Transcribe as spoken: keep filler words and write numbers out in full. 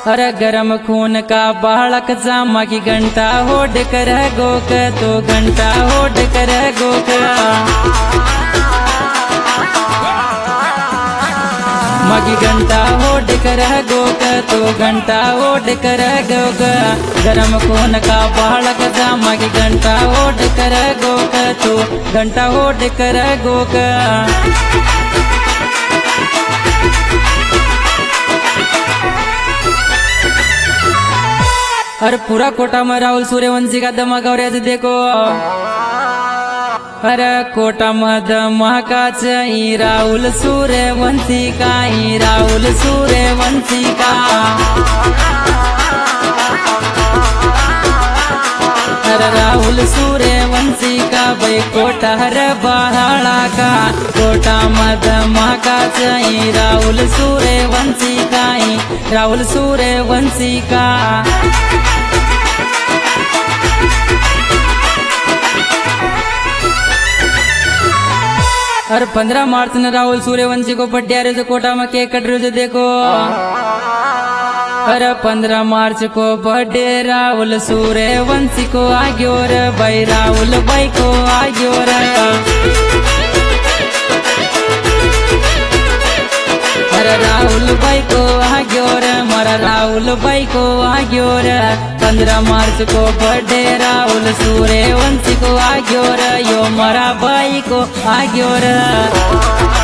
अरे गरम खून का बालक जामा की घंटा होड कर गोक तो घंटा होड कर गोक मगी घंटा होड कर गोक तो घंटा होड कर गोक गरम खून का बालक जामा की घंटा होड कर गोक तो घंटा होड कर गोक। अरे पूरा कोटा में राहुल सूर्यवंशी का धमाका देखो। अरे कोटा में धमाका चाहिए राहुल सूर्यवंशी का ही राहुल सूर्यवंशी का। अरे राहुल सूर्यवंशी का भाई कोटा हर बहाड़ा का कोटा में धमाका चाहिए राहुल सूर्यवंशी का ही राहुल सूर्यवंशी का। अरे पंद्रह मार्च ने राहुल सूर्यवंशी को पटियारे से कोटा में केक कट रहे देखो। अरे पंद्रह मार्च को बर्थडे राहुल सूर्यवंशी को आग्यो रे भाई राहुल भाई को आग्यो रे। अरे राहुल भाई को आग्यो रे मारा राहुल भाई को आग्यो रे पंद्रह मार्च को बर्थडे राहुल सूर्यवंशी को आग्यो रे यो मारा भाई को आग्यो रे।